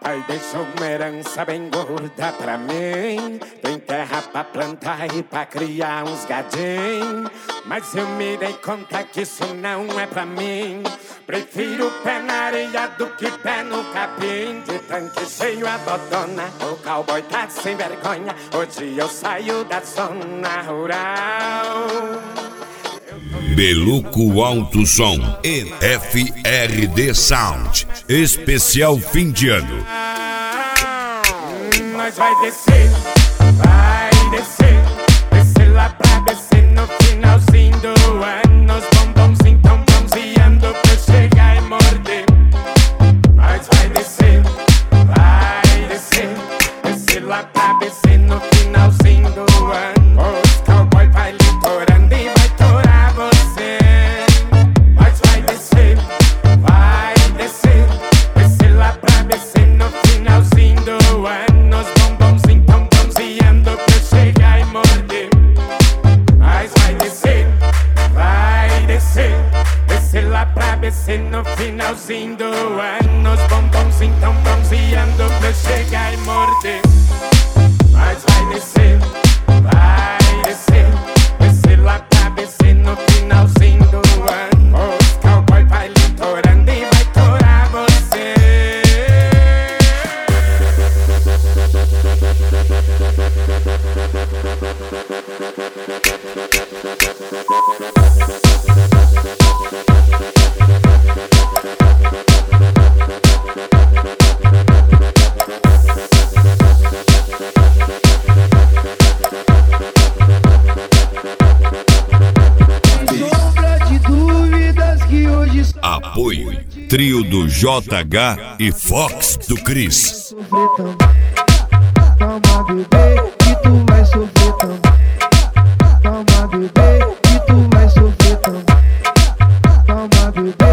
Pai deixou uma herança bem gorda pra mim. Tem terra pra plantar e pra criar uns gadinhos. Mas eu me dei conta que isso não é pra mim. Prefiro pé na areia do que pé no capim. De tanque cheio a dodona, o cowboy tá sem vergonha. Hoje eu saio da zona rural. Beluco Alto Som e FRD Sound. Especial fim de ano. Nós vai descer, vai descer. Descer lá pra descer no finalzinho do ano. Os bombonzinhos tão bronzeando pra eu chegar e morder. Nós vai descer, vai descer. Descer lá pra descer no finalzinho do ano. Os cowboy vai litorando e vai torar você. Nós vai descer, vai descer. Descer lá pra descer no finalzinho do ano. Os bombonzinhos tão bronzeando pra eu chegar e morder. Nós vai descer, vai descer. Descer lá pra descer no finalzinho do ano. Os bombonzinhos tão bronzeando pra eu chegar e morder. Nós vai descer, vai descer. Descer lá pra descer no finalzinho do ano. Os cowboy vai litorando e vai torar você. Apoio Trio do JH e Fox do Cris. Calma, bebê, que tu vai sofrer também. Calma, bebê, que tu vai sofrer também. Calma, bebê.